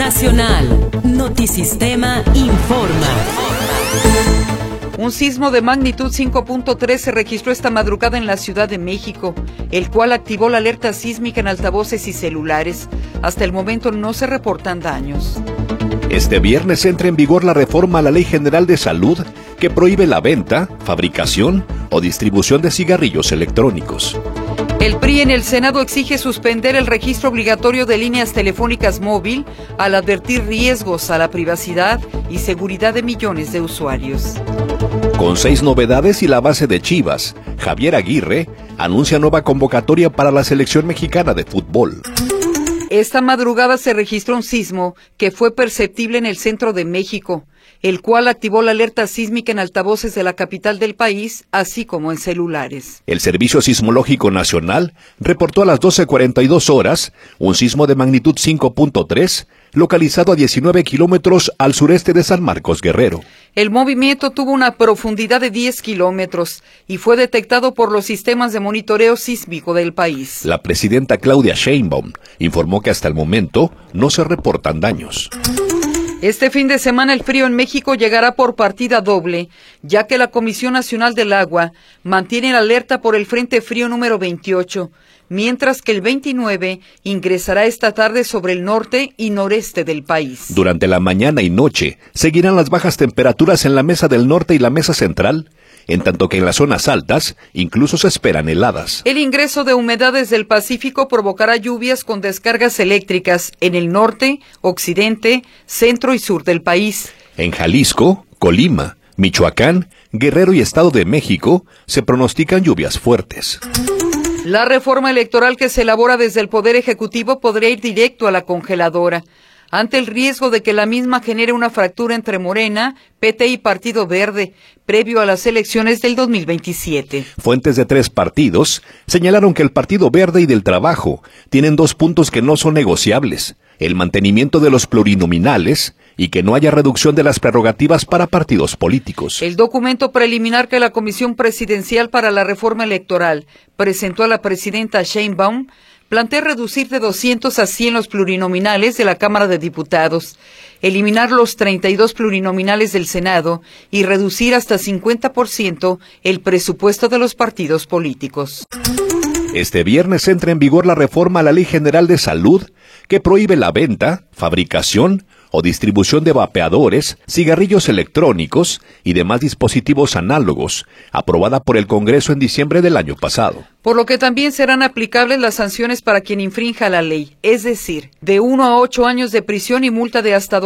Nacional. Notisistema informa. Un sismo de magnitud 5.3 se registró esta madrugada en la Ciudad de México, el cual activó la alerta sísmica en altavoces y celulares. Hasta el momento no se reportan daños. Este viernes entra en vigor la reforma a la Ley General de Salud que prohíbe la venta, fabricación o distribución de cigarrillos electrónicos. El PRI en el Senado exige suspender el registro obligatorio de líneas telefónicas móvil al advertir riesgos a la privacidad y seguridad de millones de usuarios. Con 6 novedades y la base de Chivas, Javier Aguirre anuncia nueva convocatoria para la selección mexicana de fútbol. Esta madrugada se registró un sismo que fue perceptible en el centro de México, el cual activó la alerta sísmica en altavoces de la capital del país, así como en celulares. El Servicio Sismológico Nacional reportó a las 12:42 horas un sismo de magnitud 5.3, localizado a 19 kilómetros al sureste de San Marcos, Guerrero. El movimiento tuvo una profundidad de 10 kilómetros y fue detectado por los sistemas de monitoreo sísmico del país. La presidenta Claudia Sheinbaum informó que hasta el momento no se reportan daños. Este fin de semana el frío en México llegará por partida doble, ya que la Comisión Nacional del Agua mantiene la alerta por el Frente Frío número 28, mientras que el 29 ingresará esta tarde sobre el norte y noreste del país. Durante la mañana y noche seguirán las bajas temperaturas en la Mesa del Norte y la Mesa Central, en tanto que en las zonas altas incluso se esperan heladas. El ingreso de humedades del Pacífico provocará lluvias con descargas eléctricas en el norte, occidente, centro y sur del país. En Jalisco, Colima, Michoacán, Guerrero y Estado de México se pronostican lluvias fuertes. La reforma electoral que se elabora desde el Poder Ejecutivo podría ir directo a la congeladora, ante el riesgo de que la misma genere una fractura entre Morena, PT y Partido Verde, previo a las elecciones del 2027. Fuentes de 3 partidos señalaron que el Partido Verde y del Trabajo tienen 2 puntos que no son negociables: el mantenimiento de los plurinominales y que no haya reducción de las prerrogativas para partidos políticos. El documento preliminar que la Comisión Presidencial para la Reforma Electoral presentó a la presidenta Sheinbaum plantea reducir de 200 a 100 los plurinominales de la Cámara de Diputados, eliminar los 32 plurinominales del Senado y reducir hasta 50% el presupuesto de los partidos políticos. Este viernes entra en vigor la reforma a la Ley General de Salud que prohíbe la venta, fabricación o distribución de vapeadores, cigarrillos electrónicos y demás dispositivos análogos, aprobada por el Congreso en diciembre del año pasado. Por lo que también serán aplicables las sanciones para quien infrinja la ley, es decir, de 1 a 8 años de prisión y multa de hasta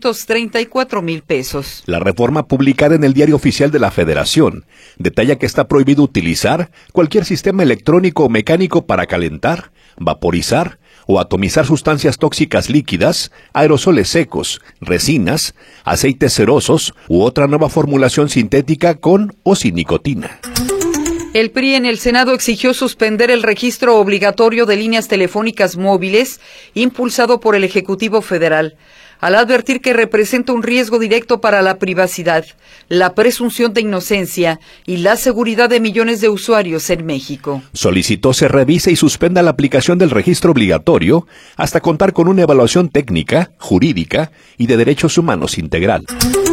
234,000 pesos. La reforma publicada en el Diario Oficial de la Federación detalla que está prohibido utilizar cualquier sistema electrónico o mecánico para calentar, vaporizar o atomizar sustancias tóxicas líquidas, aerosoles secos, resinas, aceites cerosos u otra nueva formulación sintética con o sin nicotina. El PRI en el Senado exigió suspender el registro obligatorio de líneas telefónicas móviles impulsado por el Ejecutivo Federal, al advertir que representa un riesgo directo para la privacidad, la presunción de inocencia y la seguridad de millones de usuarios en México. Solicitó se revise y suspenda la aplicación del registro obligatorio hasta contar con una evaluación técnica, jurídica y de derechos humanos integral.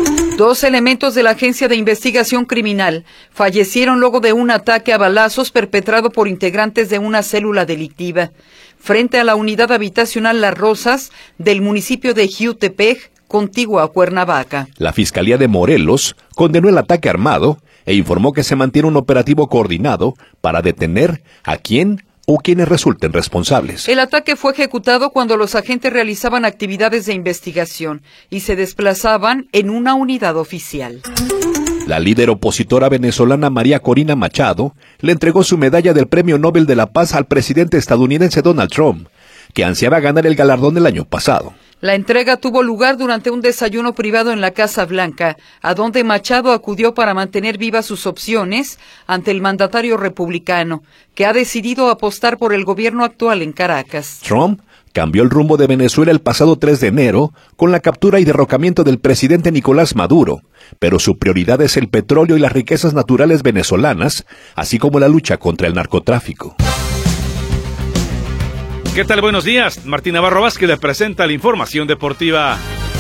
2 elementos de la Agencia de Investigación Criminal fallecieron luego de un ataque a balazos perpetrado por integrantes de una célula delictiva frente a la unidad habitacional Las Rosas del municipio de Jiutepec, contigua a Cuernavaca. La Fiscalía de Morelos condenó el ataque armado e informó que se mantiene un operativo coordinado para detener a quien o quienes resulten responsables. El ataque fue ejecutado cuando los agentes realizaban actividades de investigación y se desplazaban en una unidad oficial. La líder opositora venezolana María Corina Machado le entregó su medalla del Premio Nobel de la Paz al presidente estadounidense Donald Trump, que ansiaba ganar el galardón del año pasado. La entrega tuvo lugar durante un desayuno privado en la Casa Blanca, a donde Machado acudió para mantener vivas sus opciones ante el mandatario republicano, que ha decidido apostar por el gobierno actual en Caracas. Trump cambió el rumbo de Venezuela el pasado 3 de enero con la captura y derrocamiento del presidente Nicolás Maduro, pero su prioridad es el petróleo y las riquezas naturales venezolanas, así como la lucha contra el narcotráfico. ¿Qué tal? Buenos días. Martín Navarro Vázquez le presenta la información deportiva.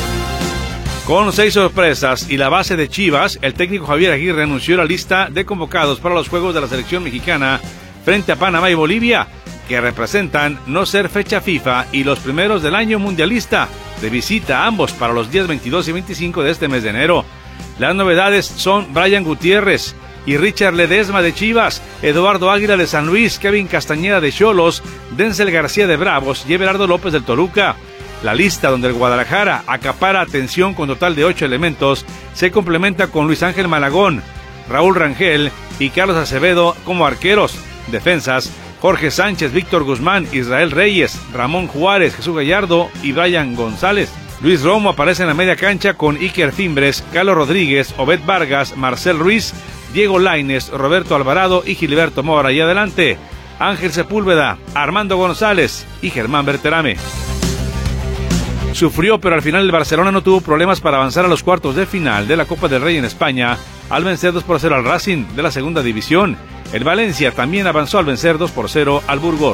Con 6 sorpresas y la base de Chivas, el técnico Javier Aguirre anunció la lista de convocados para los juegos de la selección mexicana frente a Panamá y Bolivia, que representan no ser fecha FIFA y los primeros del año mundialista, de visita a ambos para los días 22 y 25 de este mes de enero. Las novedades son Brian Gutiérrez y Richard Ledesma de Chivas, Eduardo Águila de San Luis, Kevin Castañeda de Xolos, Denzel García de Bravos y Everardo López del Toluca. La lista, donde el Guadalajara acapara atención con total de 8 elementos, se complementa con Luis Ángel Malagón, Raúl Rangel y Carlos Acevedo como arqueros. Defensas: Jorge Sánchez, Víctor Guzmán, Israel Reyes, Ramón Juárez, Jesús Gallardo y Brian González. Luis Romo aparece en la media cancha con Iker Fimbres, Carlos Rodríguez, Obed Vargas, Marcel Ruiz, Diego Lainez, Roberto Alvarado y Gilberto Mora. Y adelante, Ángel Sepúlveda, Armando González y Germán Berterame. Sufrió, pero al final el Barcelona no tuvo problemas para avanzar a los cuartos de final de la Copa del Rey en España, al vencer 2-0 al Racing de la segunda división. El Valencia también avanzó al vencer 2-0 al Burgos.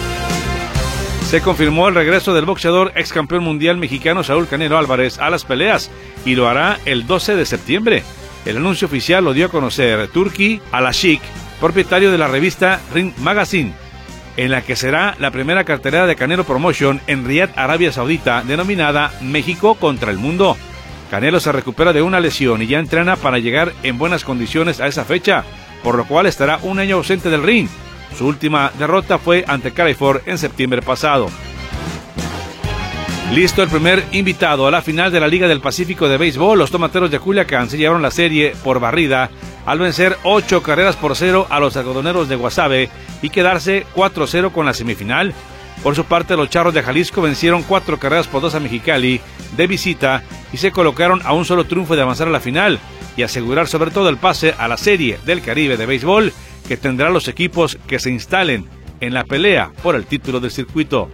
Se confirmó el regreso del boxeador ex campeón mundial mexicano Saúl Canelo Álvarez a las peleas y lo hará el 12 de septiembre. El anuncio oficial lo dio a conocer Turki Al-Ashik, propietario de la revista Ring Magazine, en la que será la primera cartelera de Canelo Promotion en Riad, Arabia Saudita, denominada México contra el Mundo. Canelo se recupera de una lesión y ya entrena para llegar en buenas condiciones a esa fecha, por lo cual estará un año ausente del ring. Su última derrota fue ante Cary Ford en septiembre pasado. Listo el primer invitado a la final de la Liga del Pacífico de Béisbol. Los Tomateros de Culiacán se llevaron la serie por barrida al vencer 8-0 a los Algodoneros de Guasave y quedarse 4-0 con la semifinal. Por su parte, los Charros de Jalisco vencieron 4-2 a Mexicali de visita y se colocaron a un solo triunfo de avanzar a la final y asegurar sobre todo el pase a la Serie del Caribe de Béisbol, que tendrá los equipos que se instalen en la pelea por el título del circuito.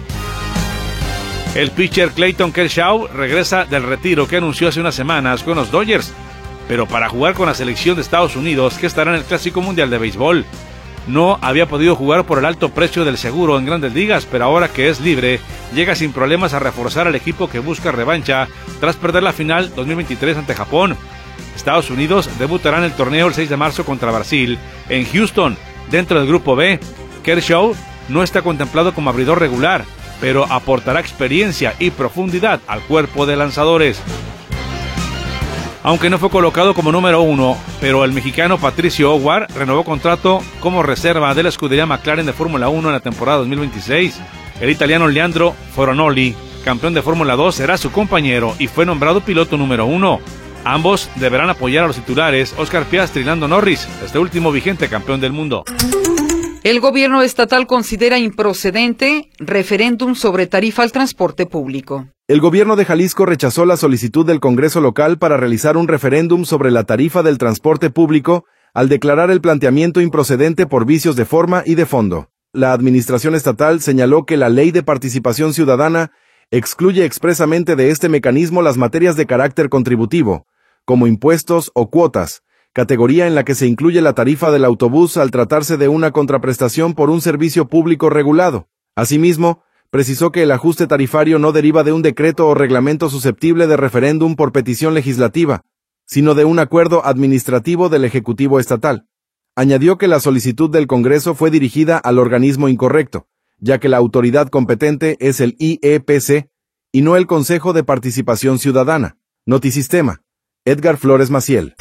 El pitcher Clayton Kershaw regresa del retiro que anunció hace unas semanas con los Dodgers, pero para jugar con la selección de Estados Unidos, que estará en el Clásico Mundial de Béisbol. No había podido jugar por el alto precio del seguro en Grandes Ligas, pero ahora que es libre, llega sin problemas a reforzar al equipo que busca revancha tras perder la final 2023 ante Japón. Estados Unidos debutará en el torneo el 6 de marzo contra Brasil en Houston, dentro del Grupo B. Kershaw no está contemplado como abridor regular, pero aportará experiencia y profundidad al cuerpo de lanzadores. Aunque no fue colocado como número 1, pero el mexicano Patricio Howard renovó contrato como reserva de la escudería McLaren de Fórmula 1 en la temporada 2026. El italiano Leandro Foronoli, campeón de Fórmula 2, será su compañero y fue nombrado piloto número 1. Ambos deberán apoyar a los titulares Oscar Piastri y Lando Norris, este último vigente campeón del mundo. El gobierno estatal considera improcedente referéndum sobre tarifa al transporte público. El gobierno de Jalisco rechazó la solicitud del Congreso local para realizar un referéndum sobre la tarifa del transporte público al declarar el planteamiento improcedente por vicios de forma y de fondo. La administración estatal señaló que la Ley de Participación Ciudadana excluye expresamente de este mecanismo las materias de carácter contributivo, como impuestos o cuotas, categoría en la que se incluye la tarifa del autobús al tratarse de una contraprestación por un servicio público regulado. Asimismo, precisó que el ajuste tarifario no deriva de un decreto o reglamento susceptible de referéndum por petición legislativa, sino de un acuerdo administrativo del Ejecutivo Estatal. Añadió que la solicitud del Congreso fue dirigida al organismo incorrecto, ya que la autoridad competente es el IEPC y no el Consejo de Participación Ciudadana. Notisistema. Edgar Flores Maciel.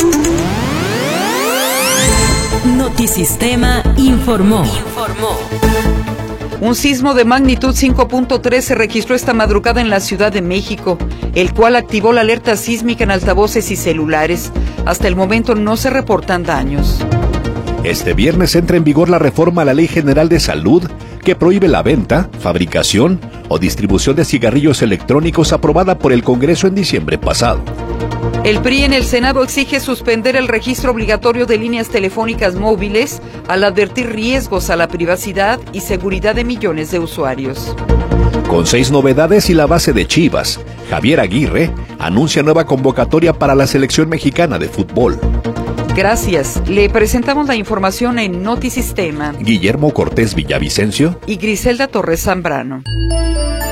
Notisistema informó. Un sismo de magnitud 5.3 se registró esta madrugada en la Ciudad de México, el cual activó la alerta sísmica en altavoces y celulares. Hasta el momento no se reportan daños. Este viernes entra en vigor la reforma a la Ley General de Salud que prohíbe la venta, fabricación o distribución de cigarrillos electrónicos, aprobada por el Congreso en diciembre pasado. El PRI en el Senado exige suspender el registro obligatorio de líneas telefónicas móviles al advertir riesgos a la privacidad y seguridad de millones de usuarios. Con 6 novedades y la base de Chivas, Javier Aguirre anuncia nueva convocatoria para la selección mexicana de fútbol. Gracias. Le presentamos la información en Notisistema. Guillermo Cortés Villavicencio y Griselda Torres Zambrano.